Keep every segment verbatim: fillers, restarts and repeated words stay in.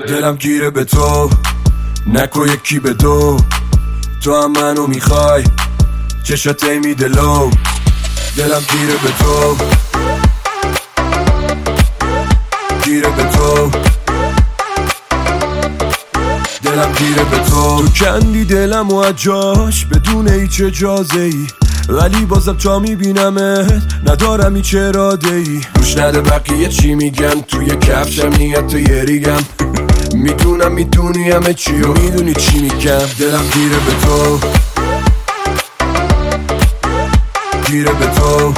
دلم گیره به تو، نکو یکی به دو. تو هم منو میخوای، چشات میده لو. دلم گیره به تو، گیره به تو، دلم گیره به تو. تو کندی دلم و اجاش بدون هیچ اجازه ای، ولی بازم تا میبینمت ندارم هیچ اراده ای. گوش نده بقیه چی میگن، توی کفشم نیت یه ریگم. میدونم میدونی همه چی و میدونی چی میگم. دلم گیره به تو، گیره به تو،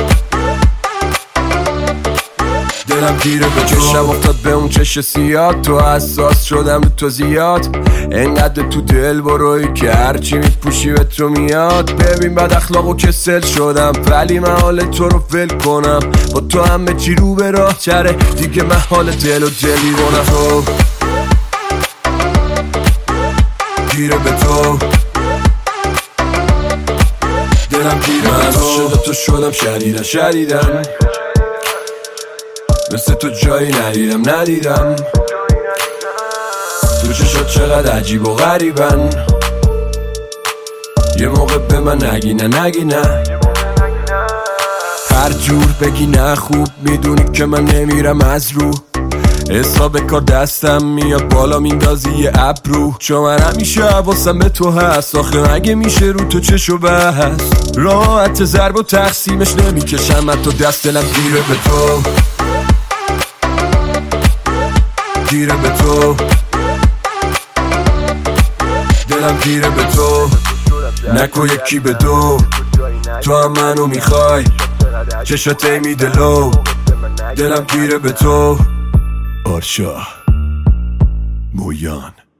دلم گیره به تو. چشم افتاد به اون چش سیاد، تو حساس شدم رو تو زیاد. انقدر تو دل بروی که هرچی میپوشی به تو میاد. ببین بد اخلاق و کسل شدم، ولی من حال تو رو ول کنم. با تو همه چی رو به راه چره، دیگه من حال دل و دلی رونم. تو گیره به تو، دلم گیره به تو. شده تو شدم شدیدن شدیدن، مثل تو جایی ندیدم ندیدم. تو چشات چقدر عجیب و غریبن، یه موقع به من نگی نه نگی نه. هر جور بگی نه خوب میدونی که من نمیرم از رو. حساب کار دستم میاد بالا میندازی یه ابرو. چون من همیشه حواسم به تو هست، آخه اگه میشه رو تو چشو بحث. راحت ضرب و تقسیمش نمیکشم من تو دست. دلم گیره به تو، گیره به تو، دلم گیره به تو، نکو یکی به دو. تو هم منو میخوای، چشات میده لو. دلم گیره به تو. آرشا مویان.